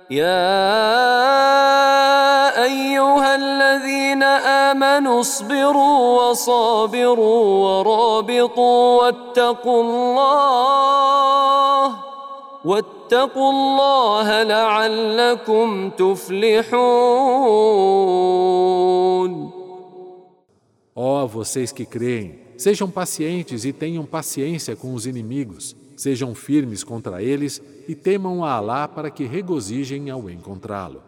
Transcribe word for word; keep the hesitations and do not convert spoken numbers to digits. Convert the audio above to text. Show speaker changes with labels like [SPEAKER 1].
[SPEAKER 1] يا أيها الذين آمنوا اصبروا وصابروا ورابطوا واتقوا الله واتقوا الله لعلكم تفلحون.
[SPEAKER 2] Ó vocês que creem, sejam pacientes e tenham paciência com os inimigos, sejam firmes contra eles e temam a Alá para que regozijem ao encontrá-lo.